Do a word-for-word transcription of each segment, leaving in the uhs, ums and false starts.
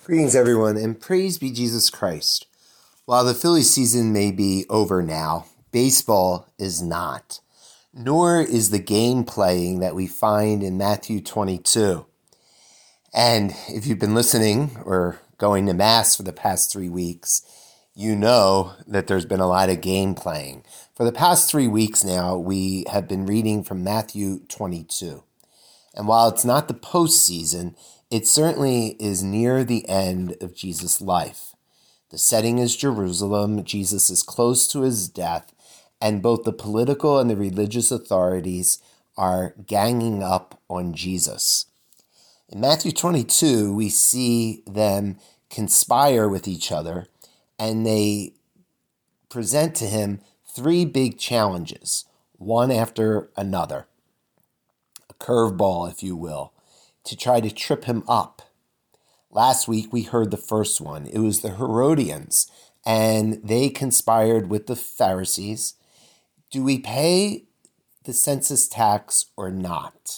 Greetings, everyone, and praise be Jesus Christ. While the Philly season may be over now, baseball is not, nor is the game playing that we find in Matthew twenty-two. And if you've been listening or going to Mass for the past three weeks, you know that there's been a lot of game playing. For the past three weeks now, we have been reading from Matthew twenty-two. And while it's not the postseason, it certainly is near the end of Jesus' life. The setting is Jerusalem. Jesus is close to his death, and both the political and the religious authorities are ganging up on Jesus. In Matthew twenty-two, we see them conspire with each other, and they present to him three big challenges, one after another. A curveball, if you will, to try to trip him up. Last week, we heard the first one. It was the Herodians, and they conspired with the Pharisees. Do we pay the census tax or not?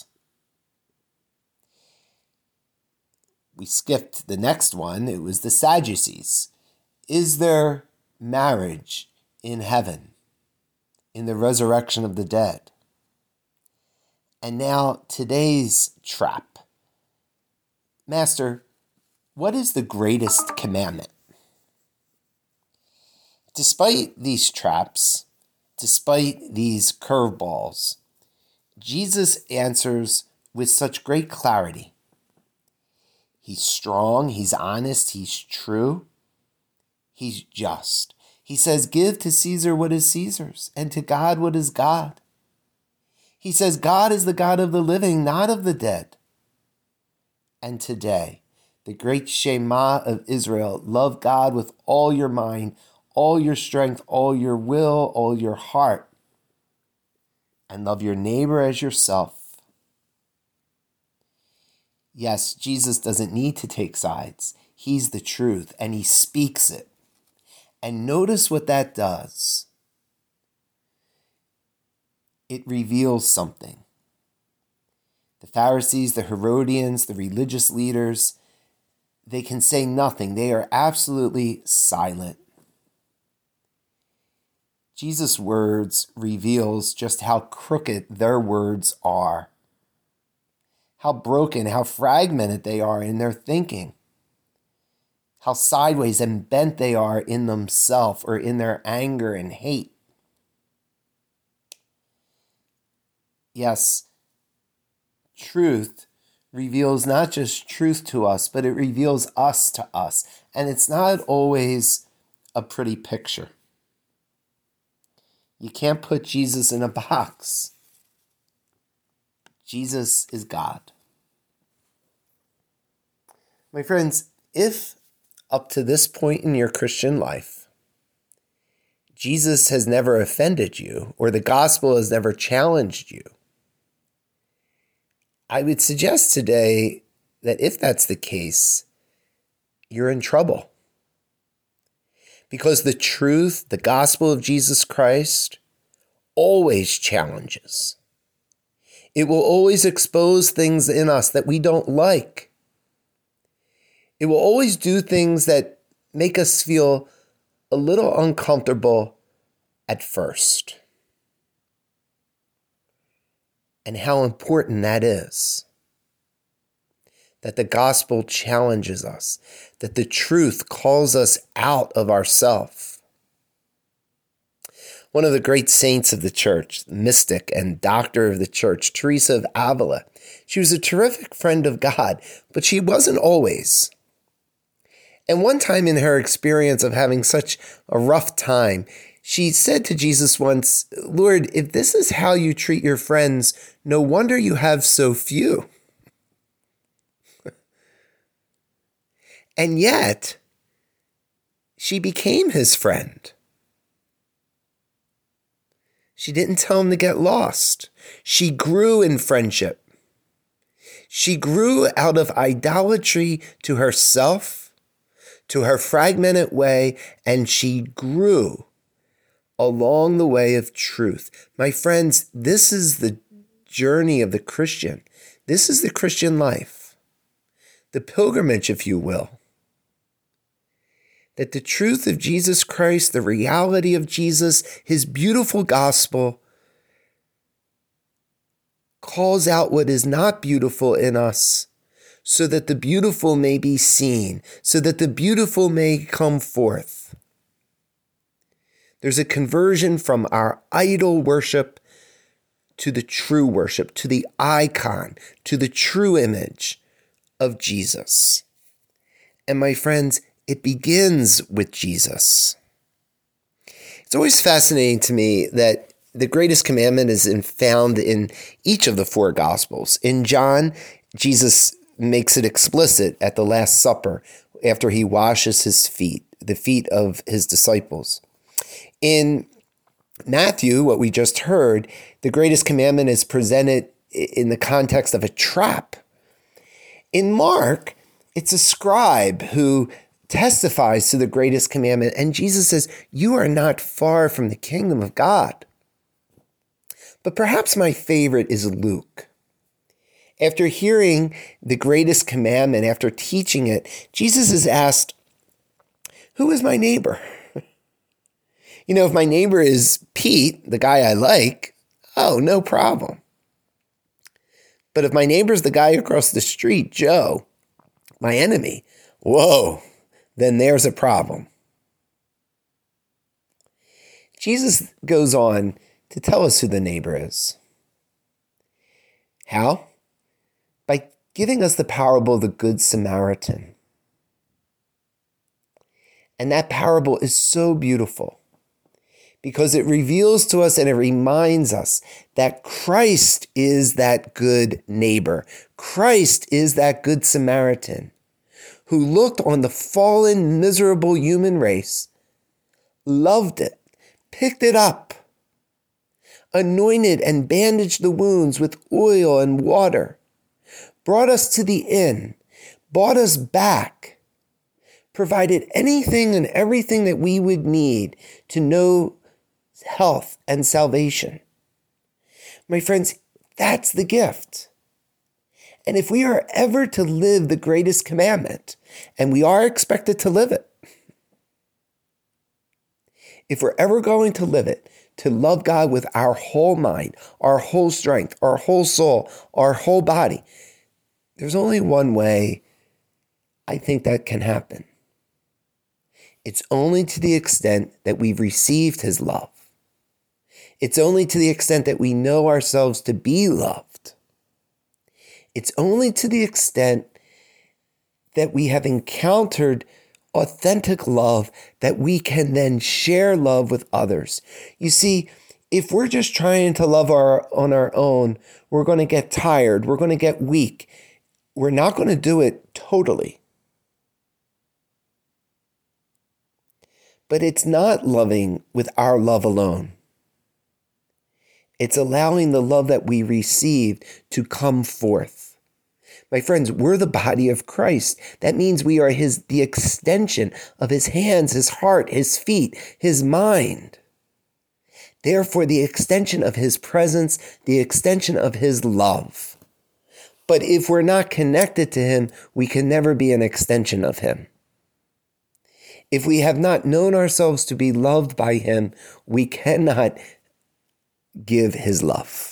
We skipped the next one. It was the Sadducees. Is there marriage in heaven, in the resurrection of the dead? And now today's trap. Master, what is the greatest commandment? Despite these traps, despite these curveballs, Jesus answers with such great clarity. He's strong, he's honest, he's true, he's just. He says, give to Caesar what is Caesar's, and to God what is God. He says, God is the God of the living, not of the dead. And today, the great Shema of Israel, love God with all your mind, all your strength, all your will, all your heart, and love your neighbor as yourself. Yes, Jesus doesn't need to take sides. He's the truth, and he speaks it. And notice what that does. It reveals something. The Pharisees, the Herodians, the religious leaders, they can say nothing. They are absolutely silent. Jesus' words reveals just how crooked their words are, how broken, how fragmented they are in their thinking, how sideways and bent they are in themselves or in their anger and hate. Yes, truth reveals not just truth to us, but it reveals us to us. And it's not always a pretty picture. You can't put Jesus in a box. Jesus is God. My friends, if up to this point in your Christian life, Jesus has never offended you or the gospel has never challenged you, I would suggest today that if that's the case, you're in trouble. Because the truth, the gospel of Jesus Christ, always challenges. It will always expose things in us that we don't like. It will always do things that make us feel a little uncomfortable at first. And how important that is. That the gospel challenges us. That the truth calls us out of ourself. One of the great saints of the church, mystic and doctor of the church, Teresa of Avila, she was a terrific friend of God, but she wasn't always. And one time in her experience of having such a rough time, she said to Jesus once, Lord, if this is how you treat your friends, no wonder you have so few. And yet, she became his friend. She didn't tell him to get lost. She grew in friendship. She grew out of idolatry to herself, to her fragmented way, and she grew along the way of truth. My friends, this is the journey of the Christian. This is the Christian life. The pilgrimage, if you will. that the truth of Jesus Christ, the reality of Jesus, his beautiful gospel, calls out what is not beautiful in us, so that the beautiful may be seen, so that the beautiful may come forth. There's a conversion from our idol worship to the true worship, to the icon, to the true image of Jesus. And my friends, it begins with Jesus. It's always fascinating to me that the greatest commandment is in, found in each of the four Gospels. In John, Jesus makes it explicit at the Last Supper after he washes his feet, the feet of his disciples. In Matthew, what we just heard, the greatest commandment is presented in the context of a trap. In Mark, it's a scribe who testifies to the greatest commandment, and Jesus says, "You are not far from the kingdom of God." But perhaps my favorite is Luke. After hearing the greatest commandment, after teaching it, Jesus is asked, "Who is my neighbor?" You know, if my neighbor is Pete, the guy I like, oh, no problem. But if my neighbor's the guy across the street, Joe, my enemy, whoa, then there's a problem. Jesus goes on to tell us who the neighbor is. How? By giving us the parable of the Good Samaritan. And that parable is so beautiful because it reveals to us and it reminds us that Christ is that good neighbor. Christ is that good Samaritan who looked on the fallen, miserable human race, loved it, picked it up, anointed and bandaged the wounds with oil and water, brought us to the inn, bought us back, provided anything and everything that we would need to know health and salvation. My friends, that's the gift. And if we are ever to live the greatest commandment, and we are expected to live it, if we're ever going to live it, to love God with our whole mind, our whole strength, our whole soul, our whole body, there's only one way I think that can happen. It's only to the extent that we've received his love. It's only to the extent that we know ourselves to be loved. It's only to the extent that we have encountered authentic love that we can then share love with others. You see, if we're just trying to love our, on our own, we're going to get tired. We're going to get weak. We're not going to do it totally. But it's not loving with our love alone. It's allowing the love that we received to come forth. My friends, we're the body of Christ. That means we are his, the extension of his hands, his heart, his feet, his mind. Therefore, the extension of his presence, the extension of his love. But if we're not connected to him, we can never be an extension of him. If we have not known ourselves to be loved by him, we cannot give his love.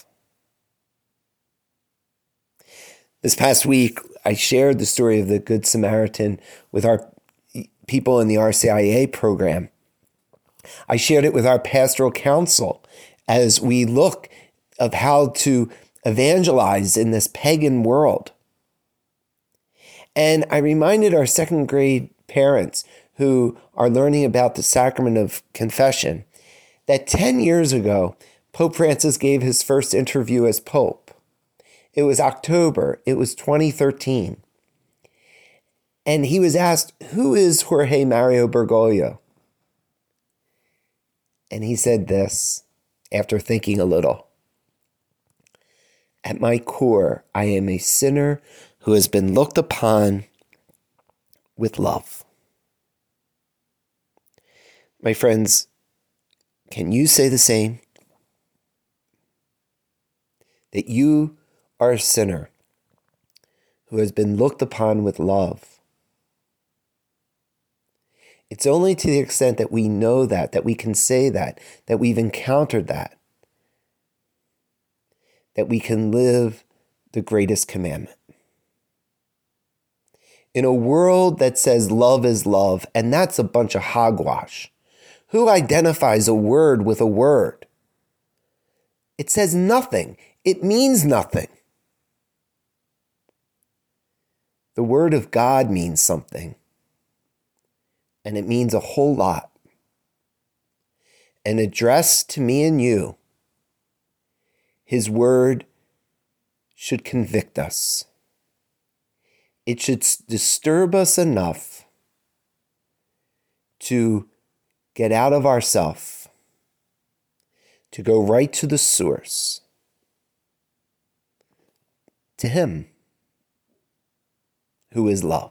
This past week, I shared the story of the Good Samaritan with our people in the R C I A program. I shared it with our pastoral council as we look of how to evangelize in this pagan world. And I reminded our second grade parents who are learning about the sacrament of confession that ten years ago, Pope Francis gave his first interview as Pope. It was October. It was twenty thirteen. And he was asked, who is Jorge Mario Bergoglio? And he said this after thinking a little. At my core, I am a sinner who has been looked upon with love. My friends, can you say the same? That you are a sinner who has been looked upon with love. It's only to the extent that we know that, that we can say that, that we've encountered that, that we can live the greatest commandment. In a world that says love is love, and that's a bunch of hogwash, who identifies a word with a word? It says nothing. It means nothing. The word of God means something, and it means a whole lot. And addressed to me and you, His word should convict us. It should disturb us enough to get out of ourself, to go right to the source, to Him who is love.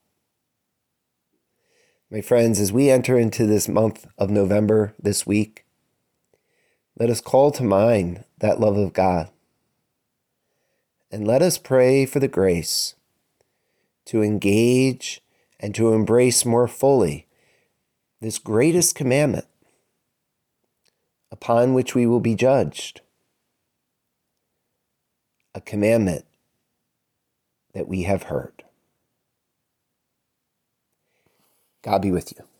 My friends, as we enter into this month of November this week, let us call to mind that love of God. And let us pray for the grace to engage and to embrace more fully this greatest commandment upon which we will be judged. A commandment that we have heard. God be with you.